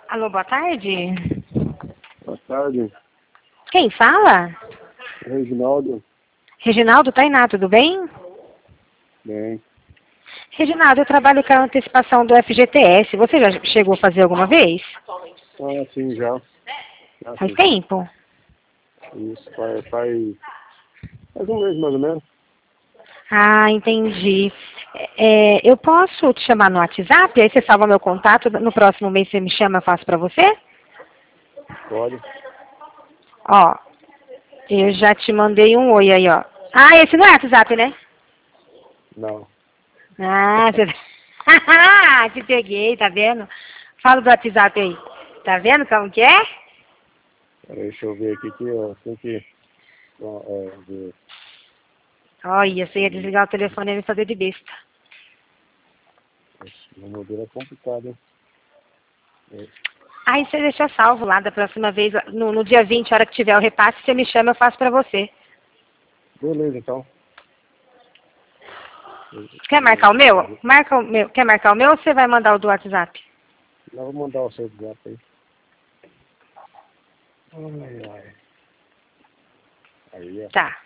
Alô, boa tarde. Boa tarde, Quem fala? Reginaldo. Reginaldo Tainá, tudo bem? Bem, Reginaldo, eu trabalho com a antecipação do FGTS. Você já chegou a fazer alguma vez? sim, já. Faz Sim. tempo? Isso, faz um mês mais ou menos. Ah, entendi. Eu posso te chamar no WhatsApp? Aí você salva meu contato. No próximo mês você me chama, eu faço pra você? Pode. Ó, eu já te mandei um oi aí, ó. Ah, esse não é WhatsApp, né? Não. Ah, você... te peguei, tá vendo? Fala do WhatsApp aí. Tá vendo como que é? Peraí, deixa eu ver aqui que eu tenho que ver. Olha, você ia desligar o telefone e me fazer de besta. O modelo é complicado, hein? Aí você deixa salvo lá da próxima vez, no dia 20, a hora que tiver o repasse, você me chama, eu faço pra você. Beleza, então. Quer marcar o meu? Marca o meu. Quer marcar o meu ou você vai mandar o do WhatsApp? Eu vou mandar o seu WhatsApp aí. Ai. Aí, Tá.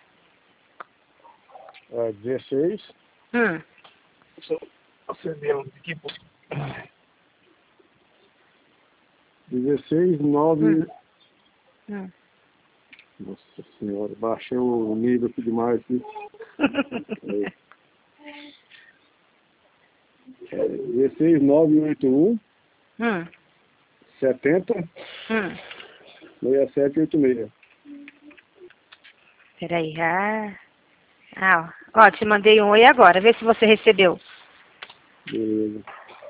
ó. 16. Deixa eu acender aqui. 16, 9. Nossa senhora, baixei o nível aqui demais aqui. 16 981 70 6786. Peraí. Ó, te mandei um oi agora. Vê se você recebeu. Beleza.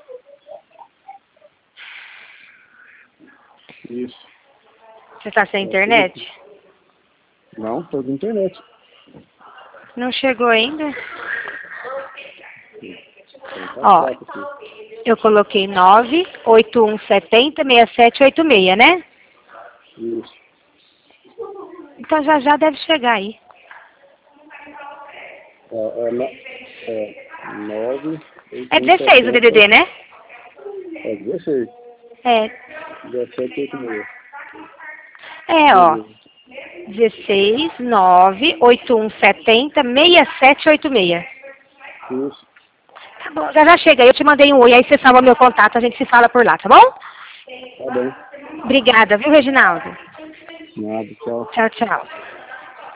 Isso. Você tá sem internet? Não, tô na internet. Não chegou ainda? Tá Ó, fraco aqui. eu coloquei 981706786, né? Isso. Então já deve chegar aí. 9 É 16 o DDD, né? 16. É. 1786. Ó. 16 98170 6786. Isso. Tá bom, já chega aí. Eu te mandei um oi, aí você salva meu contato, a gente se fala por lá, tá bom? Tá bom. Obrigada, viu, Reginaldo? Nada, tchau. Tchau, tchau.